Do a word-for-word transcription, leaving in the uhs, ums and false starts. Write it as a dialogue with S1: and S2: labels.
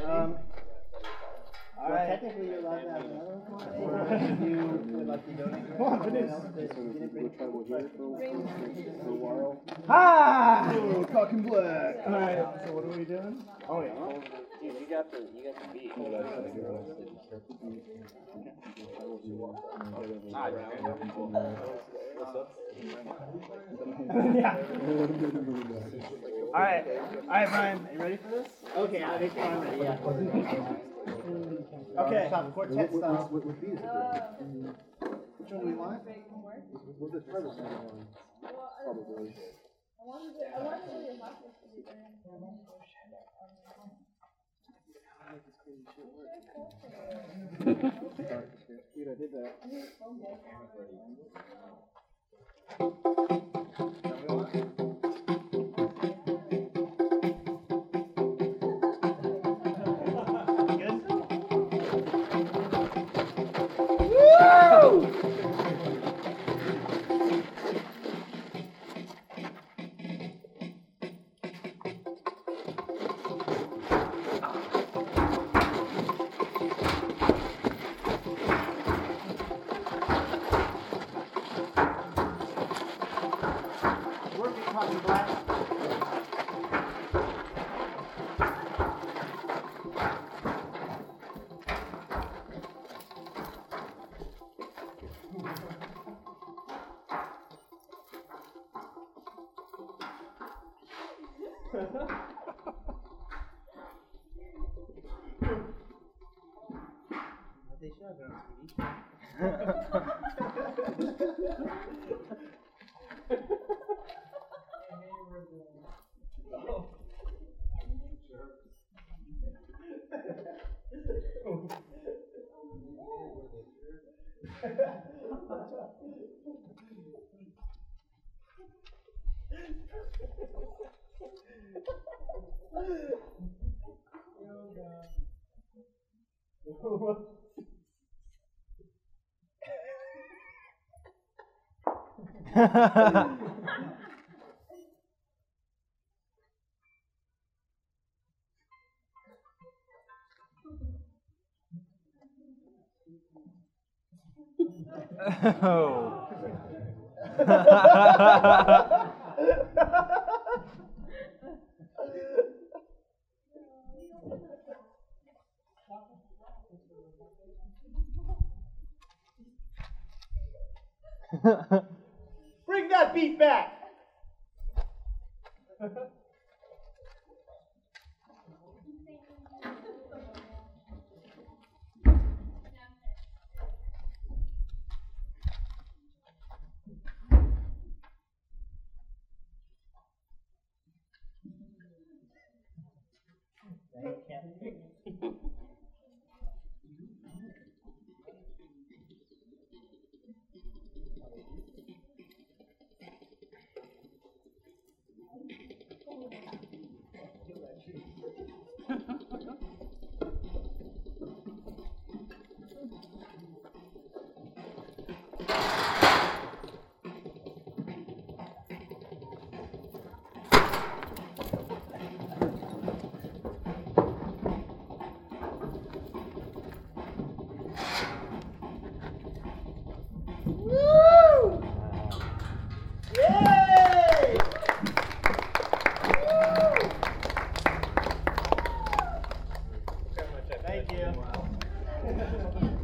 S1: Um, well, right. Technically, you're allowed to have another one. Or if you would like to donate, come on, finish. Ah! Oh, cock and black. All right. So what are we doing? Oh yeah.
S2: Dude, you got the you got the beat.
S1: Yeah. All right. All right, Brian. Are you ready for this? Okay, I think I'm ready. Yeah. Okay. Stop. Quartet style. What beat is it? Which one do we want? Was it Trevor one? Probably. I wanted to. I wanted to do your hospital. Dude, I did that. They should have their own T Oh. Bring that beat back. Thank you.